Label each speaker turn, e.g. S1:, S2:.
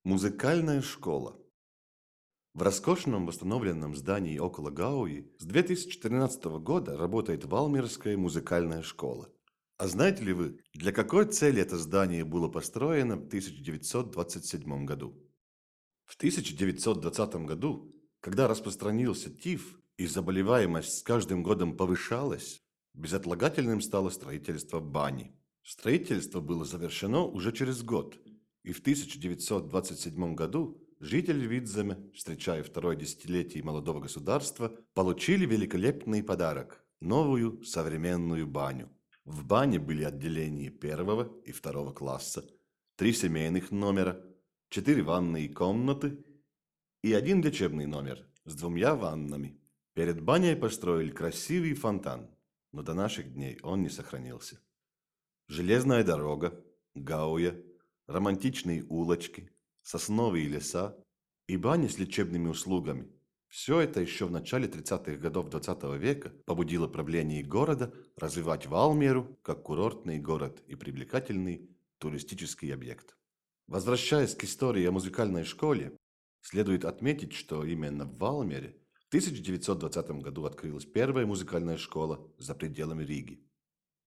S1: Музыкальная школа. В роскошном восстановленном здании около Гауи с 2014 года работает Валмирская музыкальная школа. А знаете ли вы, для какой цели это здание было построено в 1927 году? В 1920 году, когда распространился тиф и заболеваемость с каждым годом повышалась, безотлагательным стало строительство бани. Строительство было завершено уже через год, и в 1927 году жители Видземе, встречая второе десятилетие молодого государства, получили великолепный подарок – новую современную баню. В бане были отделения первого и второго класса, 3 семейных номера, 4 ванные комнаты и 1 лечебный номер с 2 ваннами. Перед баней построили красивый фонтан, но до наших дней он не сохранился. Железная дорога, Гауя, романтичные улочки, сосновые леса и бани с лечебными услугами. Все это еще в начале 30-х годов XX века побудило правление города развивать Валмеру как курортный город и привлекательный туристический объект. Возвращаясь к истории о музыкальной школе, следует отметить, что именно в Валмере в 1920 году открылась первая музыкальная школа за пределами Риги.